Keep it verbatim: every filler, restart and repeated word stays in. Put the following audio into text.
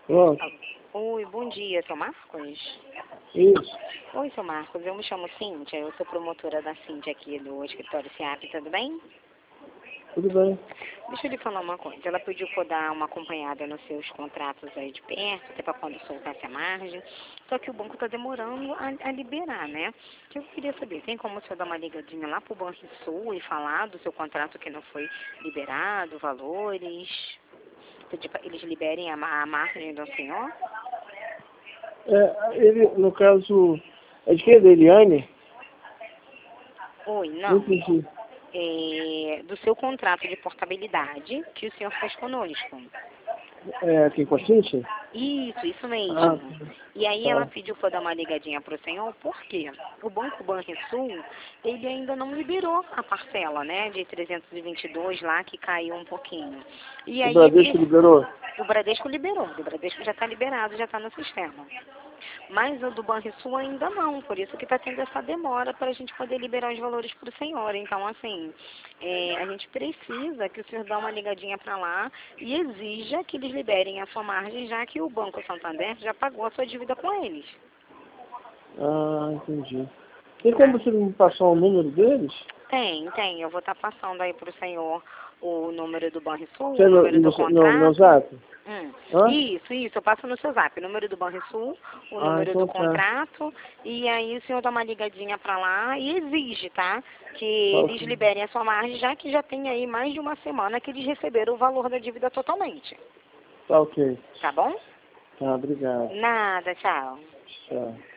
Pronto. Oi, bom dia, seu Marcos? Isso. Oi, seu Marcos, eu me chamo Cíntia, eu sou promotora da Cíntia aqui do escritório SEAP, tudo bem? Tudo bem. Deixa eu lhe falar uma coisa, ela pediu para eu dar uma acompanhada nos seus contratos aí de perto, até para quando soltasse a margem, só que o banco está demorando a, a liberar, né? O que eu queria saber, tem como o senhor dar uma ligadinha lá para o Banrisul e falar do seu contrato que não foi liberado, valores, pedir para eles liberem a, ma- a margem do senhor? É, ele, no caso, é de quem? Da Eliane? Oi, Não não. entendi. É, do seu contrato de portabilidade que o senhor fez conosco. É, quem com a Cintia? Isso, isso mesmo. Ah, E aí ela tá. pediu para dar uma ligadinha para o senhor, por quê? O Banco Banrisul, ele ainda não liberou a parcela, né, de trezentos e vinte e dois lá, que caiu um pouquinho. E O aí Bradesco ele, liberou? o Bradesco liberou, o Bradesco já está liberado, já está no sistema. Mas o do Banrisul ainda não, por isso que está tendo essa demora para a gente poder liberar os valores para o senhor. Então, assim, é, a gente precisa que o senhor dê uma ligadinha para lá e exija que eles liberem a sua margem, já que o Banco Santander já pagou a sua dívida com eles. Ah, entendi. Tem como Tá? você me passar o número deles? Tem, tem. Eu vou estar passando aí para o senhor o número do Banrisul, Você o é no, número do no, no meu contrato. zap? Hum. Hã? Isso, isso, eu passo no seu zap, o número do Banrisul, o Ah, número do então tá. contrato, e aí o senhor dá uma ligadinha pra lá e exige, tá? Que Tá eles ok. liberem a sua margem, já que já tem aí mais de uma semana que eles receberam o valor da dívida totalmente. Tá ok. Tá bom? Tá, obrigado. Nada, tchau. Tchau.